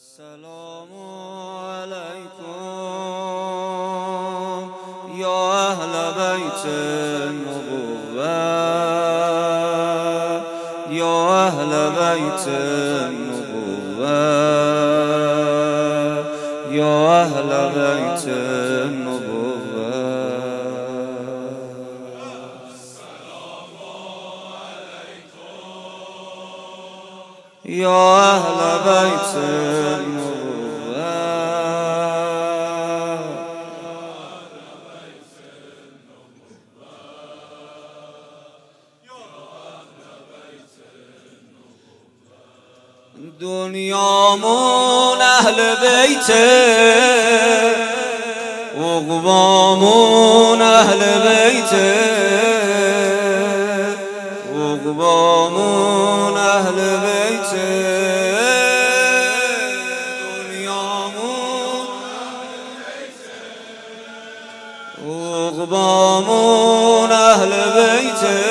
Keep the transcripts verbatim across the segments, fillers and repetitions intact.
السلام علیکم یا اهل بیت النبوة یا اهل بیت النبوة یا اهل بیت النبوة السلام علیکم یا اهل بیت دنیامون اهل بیته عقبامون اهل بیته عقبامون اهل بیته دنیامون عقبامون اهل بیته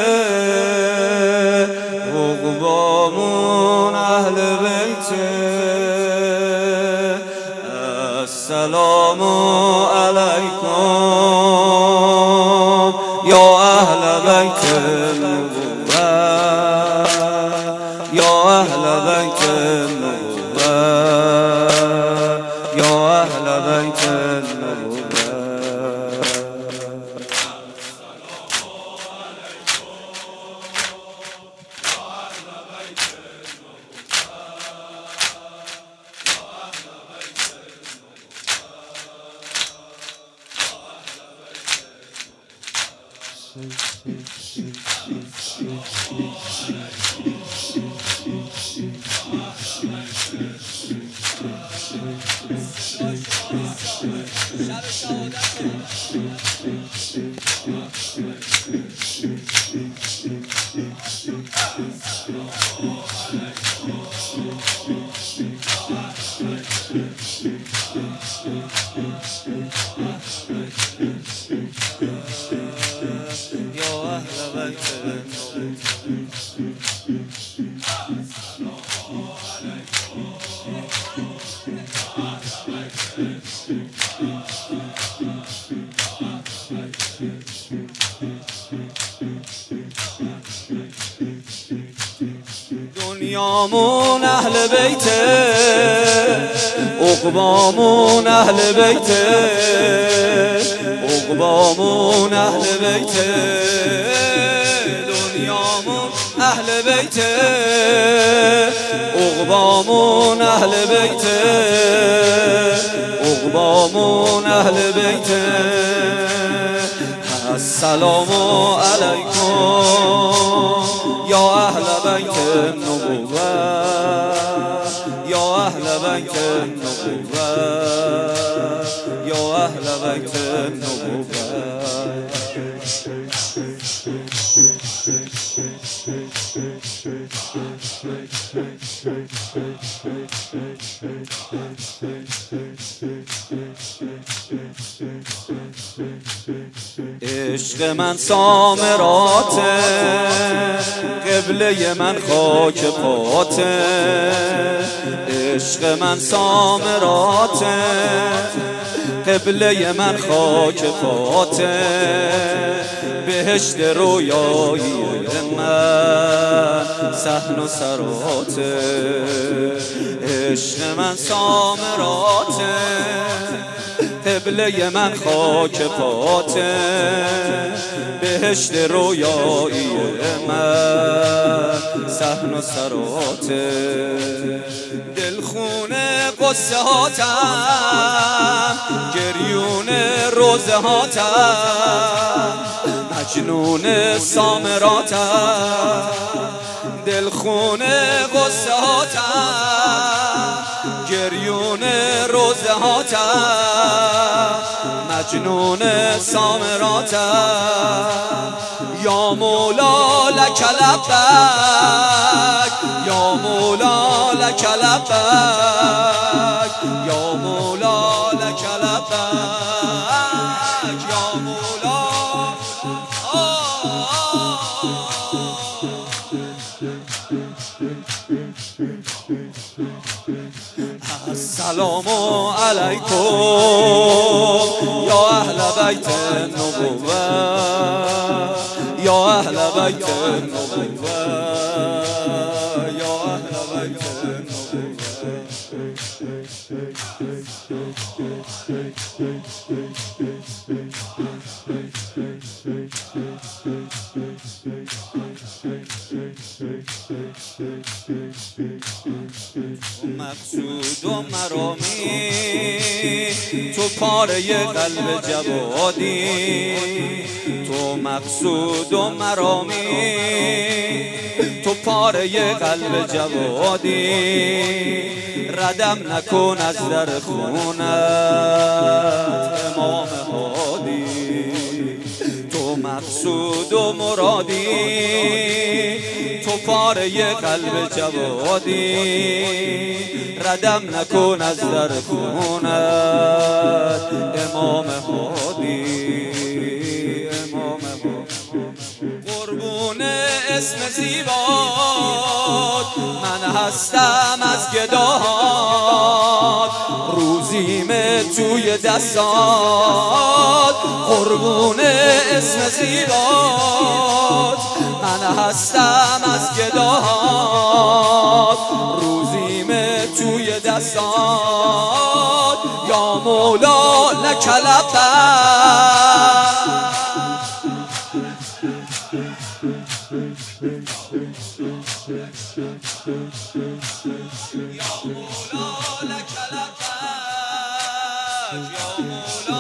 عقبامون اهل بیته السلام علیکم یا اهل بیت النبوة یا اهل بیت النبوة یا اهل بیت النبوة دنیامون اهل بیته عقبامون اهل بیته عقبامون اهل بیته دنیامون اهل بیته عقبامون اهل بیته عقبامون اهل بیته السلام علیکم یا اهل بیت النبوة یا اهل بیت النبوة یا اهل بیت النبوة عشق من سامراته قبله من خاک پاته عشق من سامراته قبله من خاک پاته بهشت رویایی من صحن و سراته عشق من سامراته قبله من خاک پاته بهشت رویایی من صحن و سراته دلخونه قصه هاتم گریون روزه هاتم مجنون سامراتم دلخونه قصه هاتم گریون روزه هاتم مجنون سامراتم یا مولا لک لبک یا مولا لک لبک یا مولا لک لبک یا مولا السلام علیکم یا اهل بیت النبوة یا اهل بیت النبوة یا اهل بیت مقصود و مرامی تو پاره قلب جوادی تو مقصود و مرامی تو پاره قلب جوادی ردم نکن از در خونت امام هادی تو مقصود و مرادی تو پاره قلب جوادی ردم نکن از در خونت امام هادی امام هادی قربون اسم زیبات من هستم از گداهات روزیم توی دستات قربون اسم زیبات من هستم از گداهات روزیم توی دستات یا مولا لک لبیک یا مولا لک لبیک یا مولا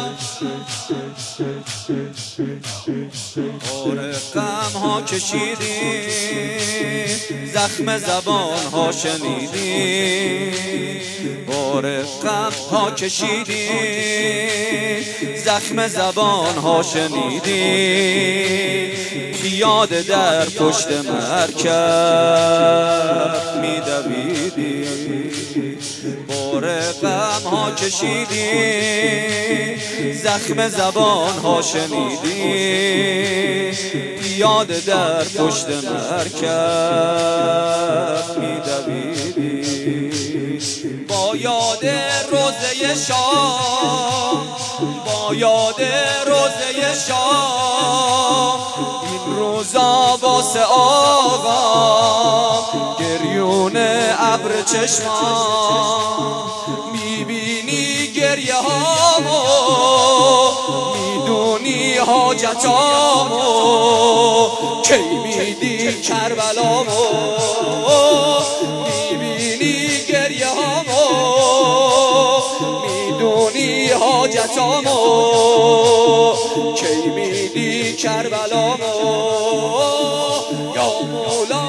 بار غم ها کشیدی زخم زبان ها شنیدی بار غم ها کشیدی زخم زبان ها شنیدی پیاده در پشت مرکب میدویدی بار غم ها کشیدی زخم زبان ها شنیدی پیاده در پشت مرکب میدویدی با یاد روزه شام با یاد روزه شام این روزا واسه آقا گریون ابر چشمام میبینی گریه هامو میدونی حاجتامو کی میدی کربلامو میبینی گریه هامو میدونی حاجتامو کی میدی کربلامو یا مولا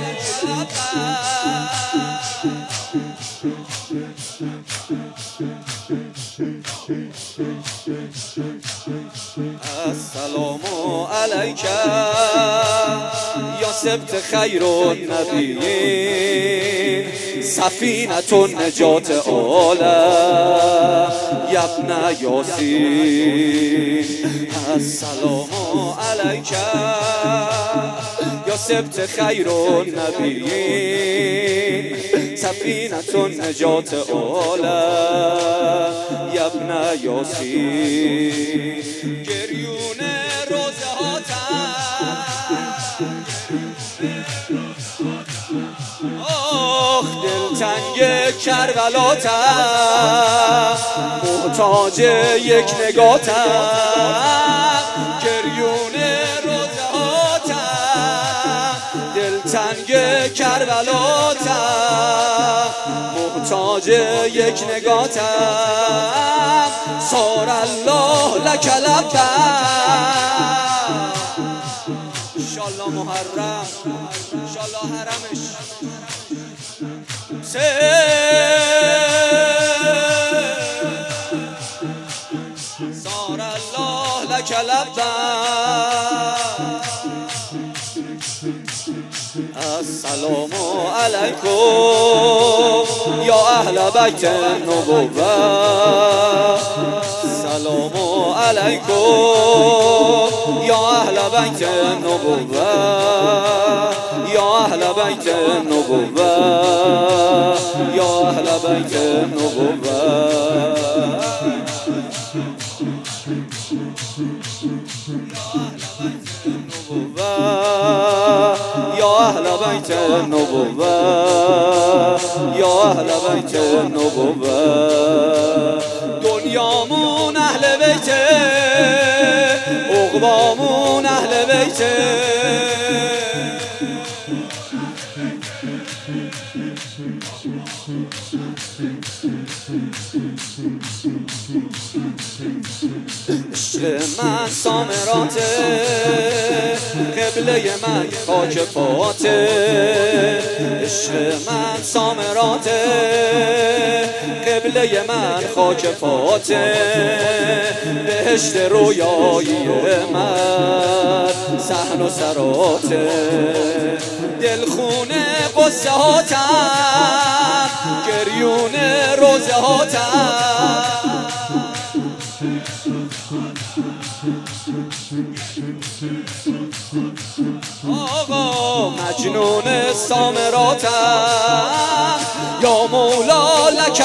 السلام علیک یا سبت خیر النبیین سفینة نجات عالم یا ابن یاسین السلام علیک یا سبت خیر النبیین سفینة نجات عالم یا ابن یاسین گریون روزه هاتم آخ دلتنگ کربلاتم محتاج یک نگاتم گریون روزه هاتم دلتنگ کربلاتم محتاج یک نگاتم صار الله لک لبیک انشالله محرم انشالله حرمش صار الله لک لبیک السلام علیکم یا اهل بیت النبوة السلام علیکم یا اهل بیت النبوة یا اهل بیت النبوة یا اهل بیت بیت نبوت یا اهل بیت نبوت یا اهل بیت نبوت دنیامون اهل بیت عقبامون اهل بیت عشق من سامراته قبله من خاک پاته عشق من سامراته قبله من خاک پاته بهشت رویایی من صحن و سراته دلخونه قصه هاتم گریون روزه هاتم آقا مجنون سامراتم یا مولا لک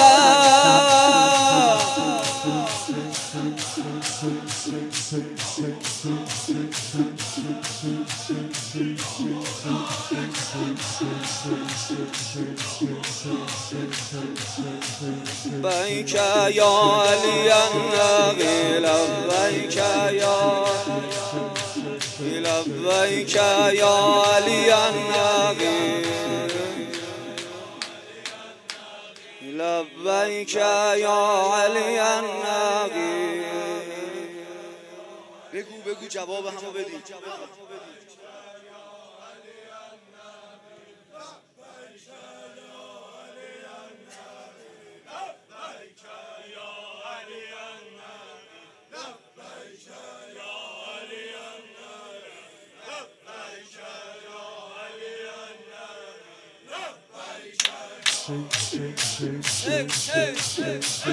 لبیک یا علی النبی لبیک یا لبیک یا علی النبی لبیک یا علی النبی بگو بگو جواب همو بدی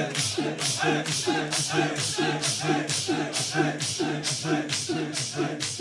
Hey, hey, hey.